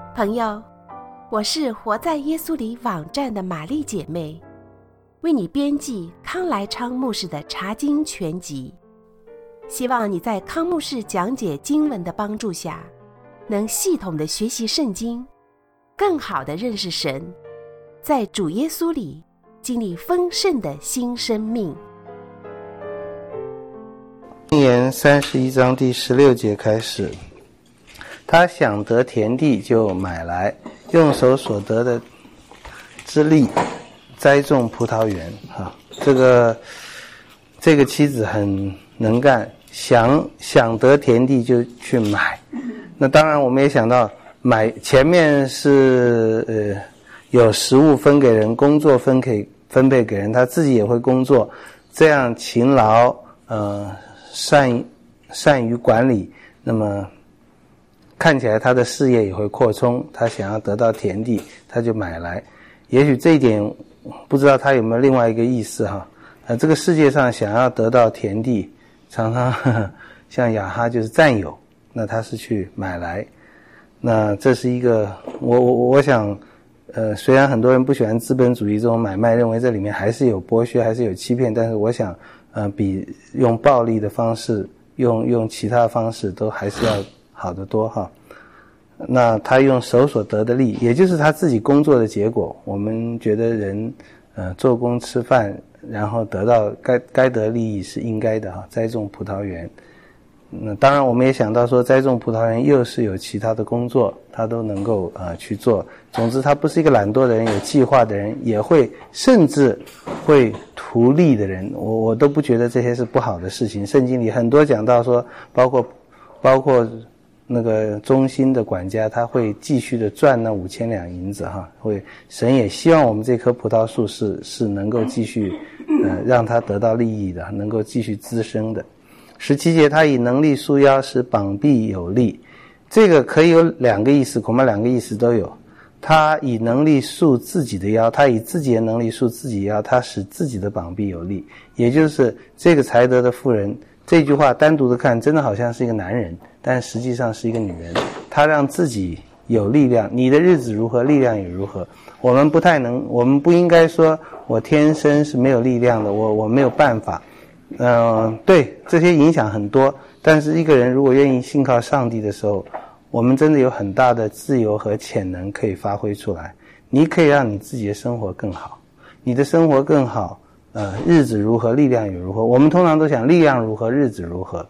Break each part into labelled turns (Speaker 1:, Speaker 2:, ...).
Speaker 1: 朋友，我是活在耶稣里网站的玛丽姐妹，为你编辑康来昌牧师的查经全集，希望你在康牧师讲解经文的帮助下，能系统的学习圣经，更好的认识神，在主耶稣里经历丰盛的新生命。
Speaker 2: 箴言31章第16节开始，他想得田地就买来，用手所得的之力栽种葡萄园。这个妻子很能干，想得田地就去买。那当然我们也想到买，前面是有食物分给人，工作分配给人，他自己也会工作，这样勤劳善于管理，那么看起来他的事业也会扩充，他想要得到田地他就买来。也许这一点不知道他有没有另外一个意思哈。这个世界上想要得到田地，常常像亚哈就是占有，那他是去买来。那这是一个我想虽然很多人不喜欢资本主义这种买卖，认为这里面还是有剥削，还是有欺骗，但是我想比用暴力的方式用其他的方式都还是要好得多哈。那他用手所得的利，也就是他自己工作的结果。我们觉得人做工吃饭，然后得到该得利益是应该的哈。栽种葡萄园，那当然我们也想到说，栽种葡萄园又是有其他的工作，他都能够去做。总之他不是一个懒惰的人，有计划的人，也会甚至会图利的人，我都不觉得这些是不好的事情。圣经里很多讲到说，包括那个忠心的管家，他会继续的赚那5000两银子哈。神也希望我们这棵葡萄树是能够继续让他得到利益的，能够继续滋生的。17节，他以能力束腰，使膀臂有力。这个可以有两个意思，恐怕两个意思都有。他以能力束自己的腰，他以自己的能力束自己腰，他使自己的膀臂有力。也就是这个才德的妇人，这句话单独的看真的好像是一个男人，但实际上是一个女人。她让自己有力量，你的日子如何，力量也如何。我们不应该说我天生是没有力量的，我没有办法。对，这些影响很多，但是一个人如果愿意信靠上帝的时候，我们真的有很大的自由和潜能可以发挥出来。你可以让你自己的生活更好，你的生活更好，日子如何，力量也如何。我们通常都想力量如何，日子如何。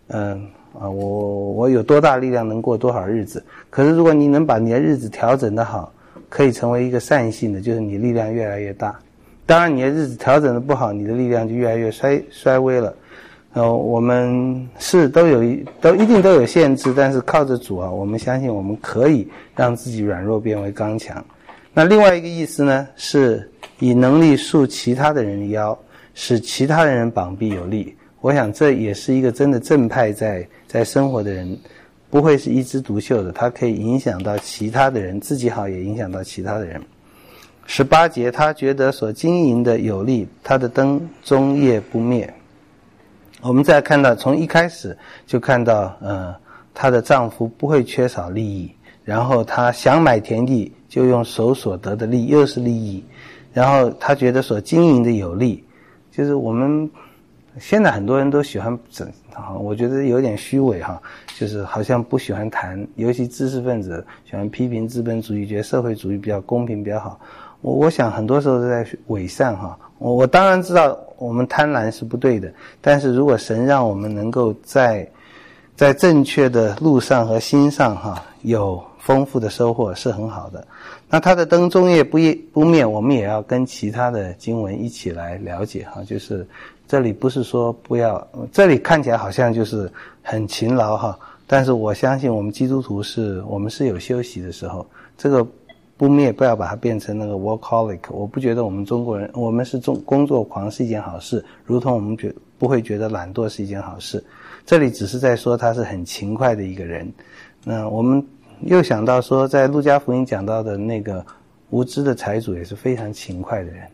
Speaker 2: 我有多大力量能过多少日子。可是如果你能把你的日子调整得好，可以成为一个善性的，就是你力量越来越大。当然你的日子调整得不好，你的力量就越来越衰微了。我们都一定都有限制，但是靠着主我们相信我们可以让自己软弱变为刚强。那另外一个意思呢，是以能力束其他的人的腰，使其他的人膀臂有力。我想这也是一个真的正派在生活的人，不会是一枝独秀的，他可以影响到其他的人，自己好也影响到其他的人。18节，他觉得所经营的有力，他的灯终夜不灭。我们再看到从一开始就看到她的丈夫不会缺少利益，然后她想买田地就用手所得的利又是利益，然后她觉得所经营的有利，就是我们现在很多人都喜欢我觉得有点虚伪哈，就是好像不喜欢谈，尤其知识分子喜欢批评资本主义，觉得社会主义比较公平比较好。我想很多时候是在伪善哈。我当然知道我们贪婪是不对的，但是如果神让我们能够在正确的路上和心上有丰富的收获是很好的。那他的灯终夜不灭，我们也要跟其他的经文一起来了解就是这里不是说不要，这里看起来好像就是很勤劳但是我相信我们基督徒我们是有休息的时候，这个不灭不要把它变成那个 workaholic。 我不觉得我们中国人我们是工作狂是一件好事，如同我们不会觉得懒惰是一件好事。这里只是在说他是很勤快的一个人。那我们又想到说，在路加福音讲到的那个无知的财主也是非常勤快的人。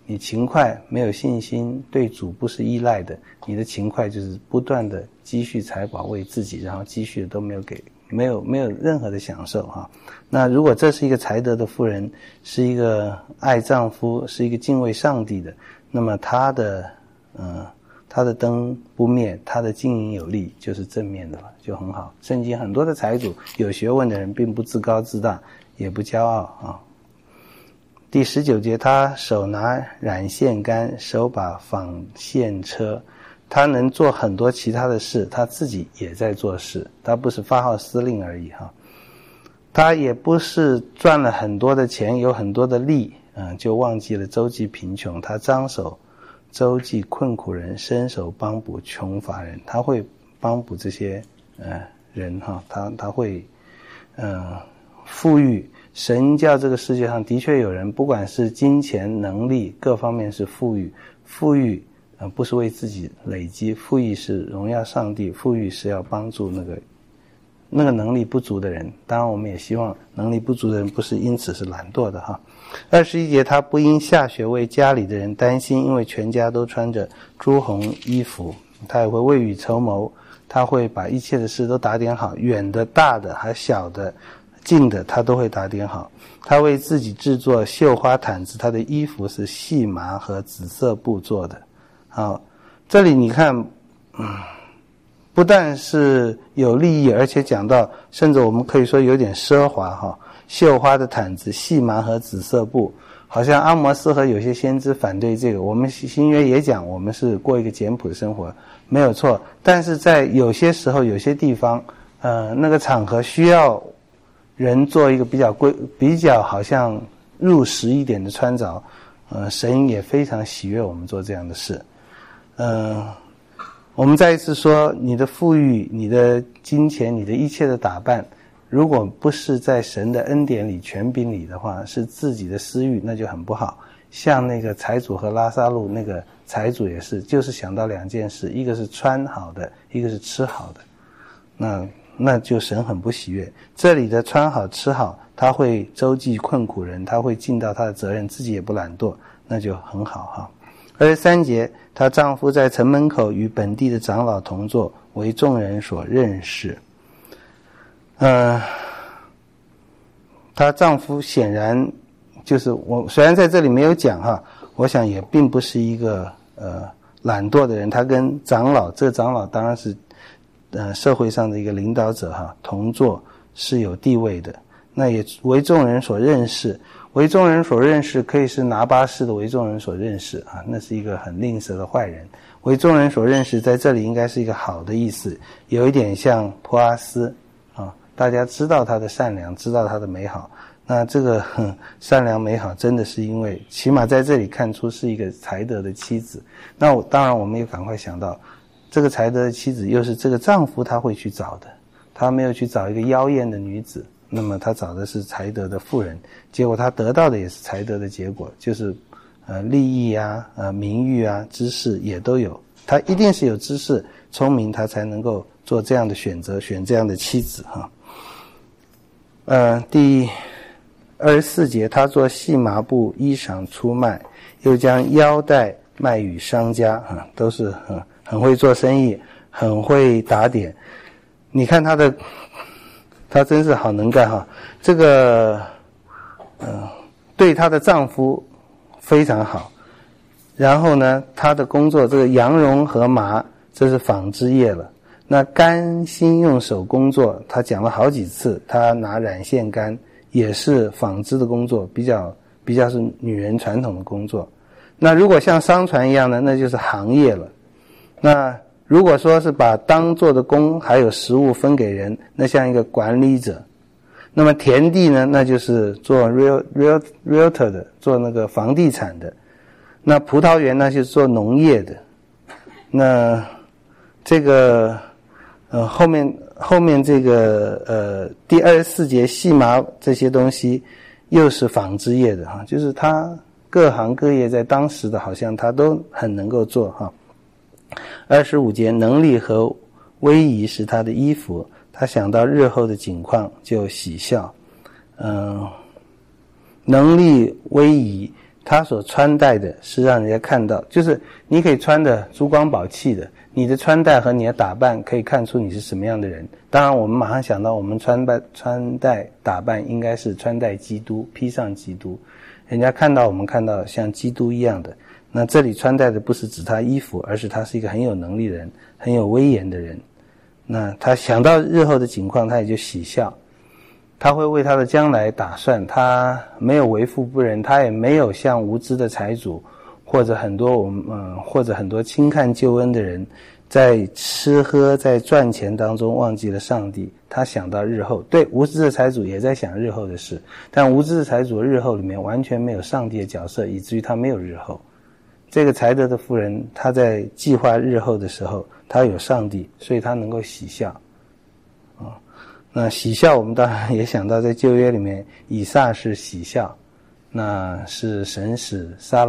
Speaker 2: 你勤快没有信心，对主不是依赖的，你的勤快就是不断的积蓄财宝为自己，然后积蓄的都没有任何的享受哈。那如果这是一个才德的妇人，是一个爱丈夫，是一个敬畏上帝的，那么她的灯不灭，她的经营有力，就是正面的了，就很好。圣经很多的财主有学问的人，并不自高自大，也不骄傲啊。第19节，他手拿染线杆，手把纺线车，他能做很多其他的事，他自己也在做事，他不是发号施令而已哈。他也不是赚了很多的钱，有很多的利，就忘记了周济贫穷。他张手周济困苦人，伸手帮补穷乏人，他会帮补这些人哈，他会富裕。神叫这个世界上的确有人，不管是金钱能力各方面是富裕不是为自己累积，富裕是荣耀上帝，富裕是要帮助那个能力不足的人。当然我们也希望能力不足的人不是因此是懒惰的哈。21节，他不因下雪为家里的人担心，因为全家都穿着朱红衣服。他也会未雨绸缪，他会把一切的事都打点好，远的大的还小的近的他都会打点好。他为自己制作绣花毯子，他的衣服是细麻和紫色布做的。好，这里你看不但是有利益，而且讲到甚至我们可以说有点奢华哈。绣花的毯子，细麻和紫色布，好像阿摩斯和有些先知反对这个。我们新约也讲我们是过一个简朴的生活，没有错。但是在有些时候有些地方那个场合需要人做一个比较好像入时一点的穿着，神也非常喜悦我们做这样的事。我们再一次说，你的富裕，你的金钱，你的一切的打扮，如果不是在神的恩典里权柄里的话，是自己的私欲，那就很不好。像那个财主和拉撒路，那个财主也是，就是想到两件事，一个是穿好的，一个是吃好的，那就神很不喜悦。这里的穿好吃好，他会周济困苦人，他会尽到他的责任，自己也不懒惰，那就很好哈。23节，她丈夫在城门口与本地的长老同坐，为众人所认识。她丈夫显然就是我虽然在这里没有讲哈，我想也并不是一个懒惰的人。他跟长老，这个长老当然是社会上的一个领导者哈，同坐是有地位的。那也为众人所认识，为众人所认识可以是拿巴式的为众人所认识啊，那是一个很吝啬的坏人。为众人所认识在这里应该是一个好的意思，有一点像波阿斯啊，大家知道他的善良，知道他的美好。那这个善良美好真的是因为起码在这里看出是一个才德的妻子。那当然我们也赶快想到，这个才德的妻子又是这个丈夫他会去找的，他没有去找一个妖艳的女子，那么他找的是才德的妇人，结果他得到的也是才德的结果，就是利益啊名誉啊知识也都有。他一定是有知识聪明，他才能够做这样的选择，选这样的妻子哈。第24节，他做细麻布衣裳出卖，又将腰带卖与商家都是很会做生意，很会打点。你看她真是好能干哈。这个对她的丈夫非常好。然后呢，她的工作这个羊绒和麻，这是纺织业了。那甘心用手工作，她讲了好几次，她拿染线杆也是纺织的工作，比较是女人传统的工作。那如果像商船一样的，那就是行业了。那如果说是把当做的工还有食物分给人，那像一个管理者。那么田地呢，那就是做 realtor 的，做那个房地产的。那葡萄园呢，就是做农业的。那这个后面这个第24节细麻这些东西又是纺织业的哈，就是他各行各业在当时的好像他都很能够做哈。25节，能力和威仪是他的衣服，他想到日后的景况就喜笑。能力威仪他所穿戴的是让人家看到，就是你可以穿的珠光宝气的，你的穿戴和你的打扮可以看出你是什么样的人。当然我们马上想到我们穿戴打扮应该是穿戴基督，披上基督，人家看到我们看到像基督一样的。那这里穿戴的不是指他衣服，而是他是一个很有能力的人，很有威严的人。那他想到日后的情况，他也就喜笑，他会为他的将来打算，他没有为富不仁，他也没有像无知的财主或者很多轻看救恩的人，在吃喝在赚钱当中忘记了上帝。他想到日后，对，无知的财主也在想日后的事，但无知的财主的日后里面完全没有上帝的角色，以至于他没有日后。这个才德的妇人，他在计划日后的时候，他有上帝，所以他能够喜笑。那喜笑我们当然也想到在旧约里面，以撒是喜笑，那是神使撒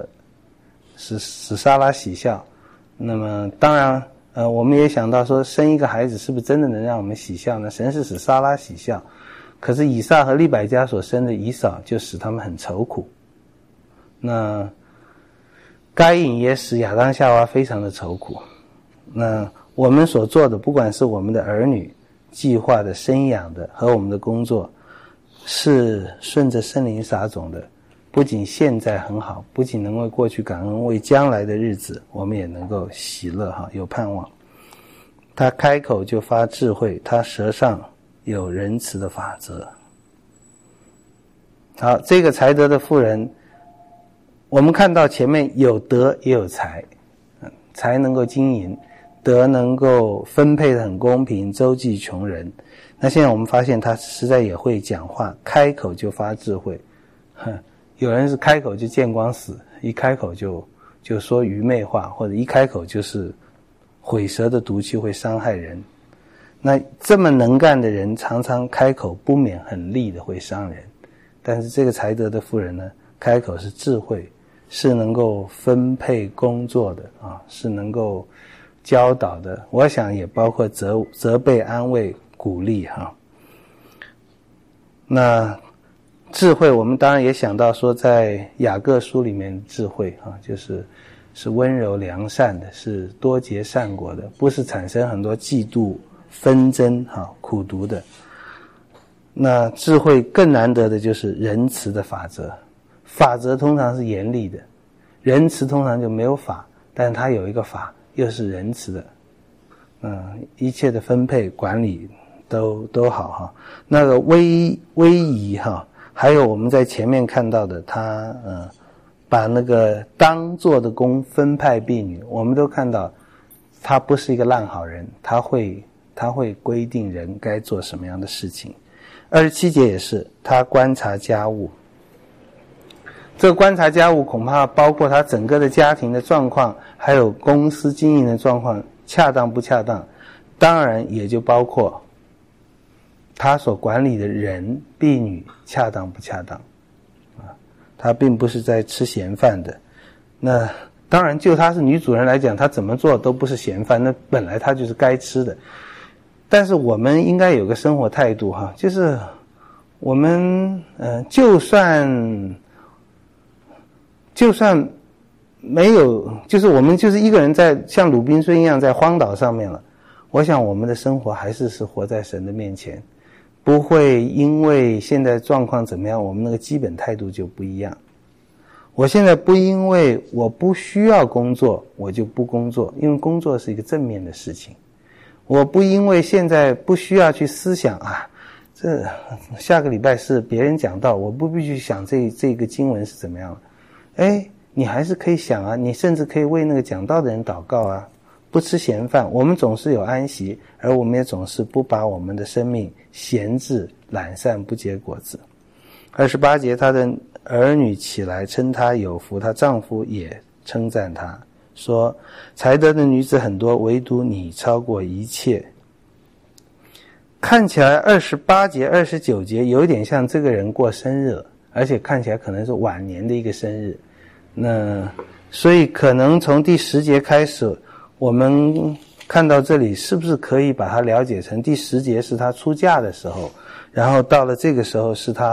Speaker 2: 拉喜笑。那么当然我们也想到说，生一个孩子是不是真的能让我们喜笑呢？神是使撒拉喜笑，可是以撒和利百加所生的以扫就使他们很愁苦。那该隐也使亚当夏娃非常的愁苦。那我们所做的，不管是我们的儿女计划的生养的和我们的工作，是顺着圣灵撒种的，不仅现在很好，不仅能为过去感恩，为将来的日子我们也能够喜乐有盼望。他开口就发智慧，他舌上有仁慈的法则。好，这个才德的妇人，我们看到前面有德也有才，才能够经营，德能够分配得很公平，周济穷人。那现在我们发现他实在也会讲话，开口就发智慧。有人是开口就见光死，一开口就说愚昧话，或者一开口就是毁舌的毒气会伤害人。那这么能干的人，常常开口不免很利的会伤人。但是这个才德的妇人呢，开口是智慧，是能够分配工作的是能够教导的，我想也包括责备、安慰、鼓励那智慧我们当然也想到说，在雅各书里面智慧是温柔良善的，是多结善果的，不是产生很多嫉妒纷争苦毒的。那智慧更难得的就是仁慈的法则，法则通常是严厉的，仁慈通常就没有法，但它有一个法又是仁慈的。一切的分配管理都好那个威仪还有我们在前面看到的，他把那个当做的工分派婢女，我们都看到他不是一个烂好人，他会规定人该做什么样的事情。27节也是，他观察家务。这个观察家务恐怕包括他整个的家庭的状况，还有公司经营的状况恰当不恰当，当然也就包括他所管理的人婢女恰当不恰当他并不是在吃闲饭的。那当然就他是女主人来讲，他怎么做都不是闲饭，那本来他就是该吃的。但是我们应该有个生活态度就是我们就算没有，就是我们就是一个人在像鲁滨孙一样在荒岛上面了，我想我们的生活还是活在神的面前，不会因为现在状况怎么样，我们那个基本态度就不一样。我现在不因为我不需要工作我就不工作，因为工作是一个正面的事情。我不因为现在不需要去思想这下个礼拜是别人讲道，我不必须想这个经文是怎么样了。你还是可以想你甚至可以为那个讲道的人祷告不吃闲饭，我们总是有安息，而我们也总是不把我们的生命闲置懒散不结果子。28节，她的儿女起来称她有福，她丈夫也称赞她，说才德的女子很多，唯独你超过一切。看起来28节29节有点像这个人过生日了，而且看起来可能是晚年的一个生日。那所以可能从第10节开始，我们看到这里是不是可以把它了解成第10节是她出嫁的时候，然后到了这个时候是她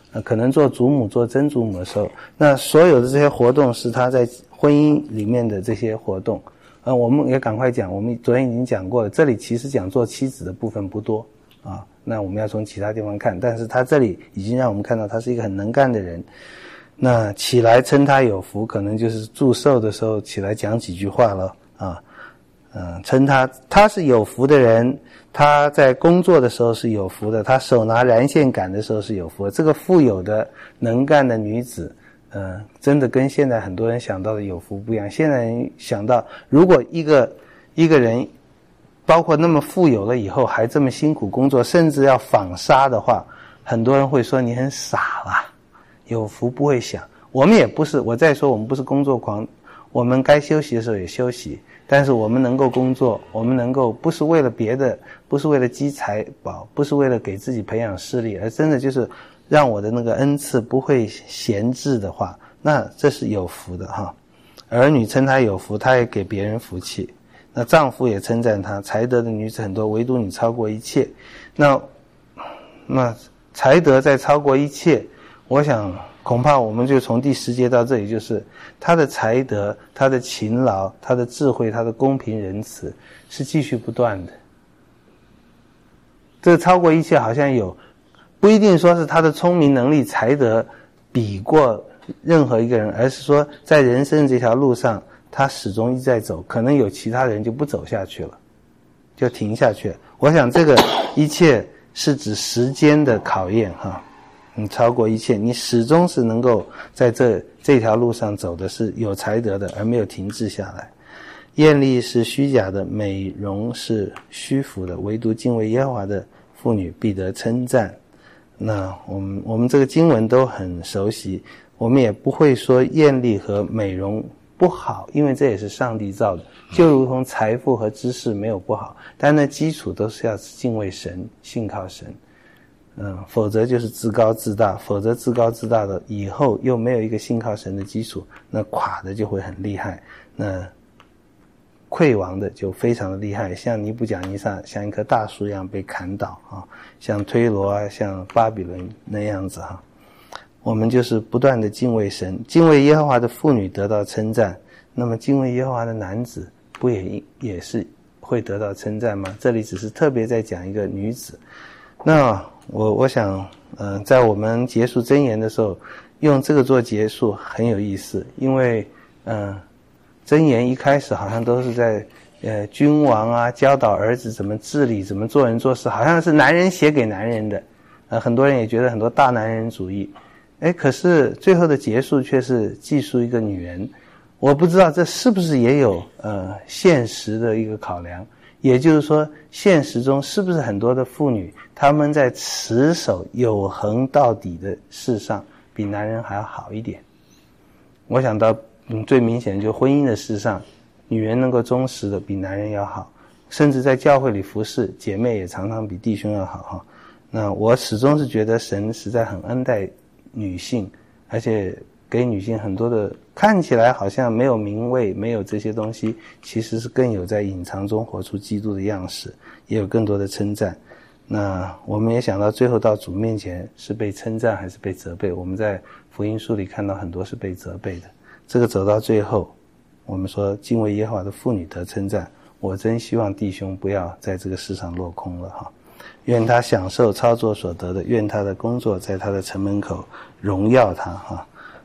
Speaker 2: 可能做祖母做曾祖母的时候，那所有的这些活动是他在婚姻里面的这些活动。我们也赶快讲，我们昨天已经讲过了，这里其实讲做妻子的部分不多啊，那我们要从其他地方看，但是他这里已经让我们看到他是一个很能干的人。那起来称他有福，可能就是祝寿的时候起来讲几句话了啊。称他是有福的人，他在工作的时候是有福的，他手拿燃线杆的时候是有福的。这个富有的能干的女子真的跟现在很多人想到的有福不一样。现在人想到，如果一个人包括那么富有了以后还这么辛苦工作，甚至要纺纱的话，很多人会说你很傻啦，有福不会想。我们也不是，我再说我们不是工作狂，我们该休息的时候也休息，但是我们能够工作，我们能够不是为了别的，不是为了积财宝，不是为了给自己培养势力，而真的就是让我的那个恩赐不会闲置的话，那这是有福的哈。儿女称他有福，他也给别人福气。那丈夫也称赞他，才德的女子很多，唯独你超过一切。那才德再超过一切，我想恐怕我们就从第10节到这里，就是他的才德，他的勤劳，他的智慧，他的公平仁慈是继续不断的。这个超过一切好像有，不一定说是他的聪明能力才德比过任何一个人，而是说在人生这条路上他始终一直在走，可能有其他人就不走下去了，就停下去了。我想这个一切是指时间的考验哈。你超过一切，你始终是能够在这条路上走的是有才德的，而没有停滞下来。艳丽是虚假的，美容是虚浮的，唯独敬畏耶和华的妇女必得称赞。那我们这个经文都很熟悉，我们也不会说艳丽和美容不好，因为这也是上帝造的，就如同财富和知识没有不好，但那基础都是要敬畏神，信靠神。否则就是自高自大，否则自高自大的以后又没有一个信靠神的基础，那垮的就会很厉害，那溃亡的就非常的厉害，像尼布甲尼撒像一棵大树一样被砍倒啊，像推罗啊，像巴比伦那样子哈。我们就是不断的敬畏神，敬畏耶和华的妇女得到称赞，那么敬畏耶和华的男子不也是会得到称赞吗？这里只是特别在讲一个女子。那我想在我们结束箴言的时候用这个做结束很有意思，因为箴言一开始好像都是在君王啊教导儿子怎么治理怎么做人做事，好像是男人写给男人的，很多人也觉得很多大男人主义，可是最后的结束却是记述一个女人。我不知道这是不是也有现实的一个考量，也就是说现实中是不是很多的妇女她们在持守有恒到底的事上比男人还要好一点。我想到最明显的就婚姻的事上，女人能够忠实的比男人要好，甚至在教会里服侍姐妹也常常比弟兄要好哈。那我始终是觉得神实在很恩待女性，而且给女性很多的看起来好像没有名位没有这些东西，其实是更有在隐藏中活出基督的样式，也有更多的称赞。那我们也想到最后到主面前是被称赞还是被责备，我们在福音书里看到很多是被责备的。这个走到最后我们说敬畏耶和华的妇女得称赞，我真希望弟兄不要在这个世上落空了哈。愿他享受操作所得的，愿他的工作在他的城门口荣耀他哈。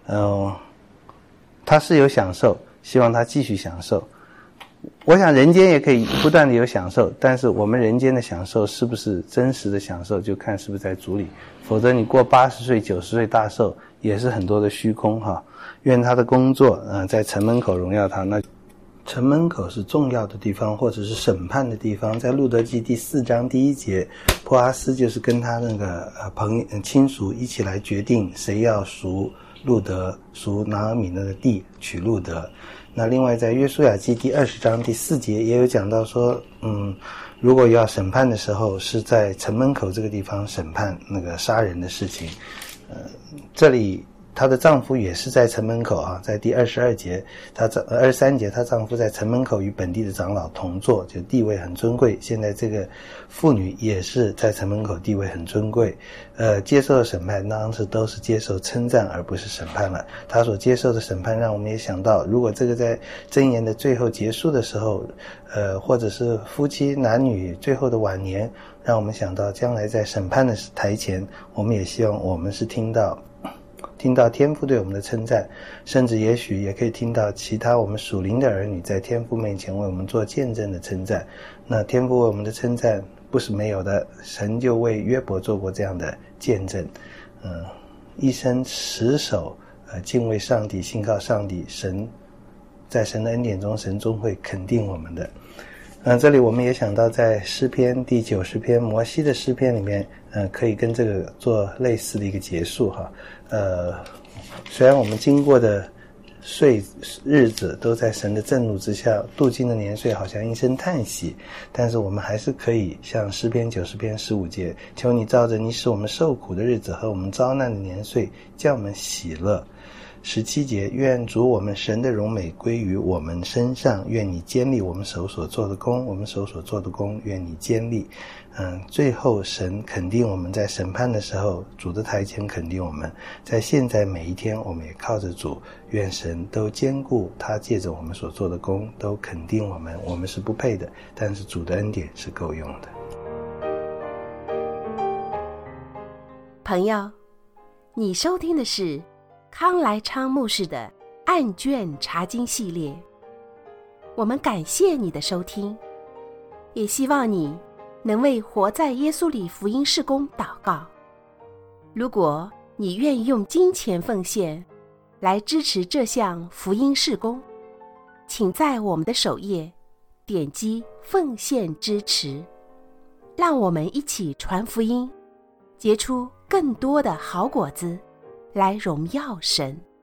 Speaker 2: 他是有享受，希望他继续享受。我想人间也可以不断的有享受，但是我们人间的享受是不是真实的享受，就看是不是在主里，否则你过80岁90岁大寿也是很多的虚空哈。愿他的工作在城门口荣耀他。那城门口是重要的地方，或者是审判的地方。在路德记第4章第1节，波阿斯就是跟他那个亲属一起来决定谁要赎路德，赎拿俄米那个地，娶路德。那另外在约书亚记第20章第4节也有讲到说，如果要审判的时候是在城门口这个地方审判那个杀人的事情。这里她的丈夫也是在城门口啊，在第22节23节，她丈夫在城门口与本地的长老同坐，就地位很尊贵。现在这个妇女也是在城门口地位很尊贵，接受的审判当时都是接受称赞而不是审判了。她所接受的审判让我们也想到，如果这个在箴言的最后结束的时候，或者是夫妻男女最后的晚年，让我们想到将来在审判的台前，我们也希望我们是听到天父对我们的称赞，甚至也许也可以听到其他我们属灵的儿女在天父面前为我们做见证的称赞。那天父为我们的称赞不是没有的，神就为约伯做过这样的见证，一生持守敬畏上帝，信靠上帝，神在神的恩典中，神终会肯定我们的。这里我们也想到在诗篇第90篇摩西的诗篇里面，可以跟这个做类似的一个结束哈。虽然我们经过的日子都在神的震怒之下，度尽的年岁好像一声叹息，但是我们还是可以像诗篇90篇15节，求你照着你使我们受苦的日子和我们遭难的年岁，叫我们喜乐。17节，愿主我们神的荣美归于我们身上，愿你坚立我们手所做的工，我们手所做的工愿你坚立。最后神肯定我们在审判的时候，主的台前肯定我们，在现在每一天我们也靠着主，愿神都兼顾他借着我们所做的工，都肯定我们，我们是不配的，但是主的恩典是够用的。
Speaker 1: 朋友，你收听的是康来昌牧师的案卷查经系列，我们感谢你的收听，也希望你能为活在耶稣里福音事工祷告。如果你愿意用金钱奉献来支持这项福音事工，请在我们的首页点击奉献支持，让我们一起传福音，结出更多的好果子，来荣耀神。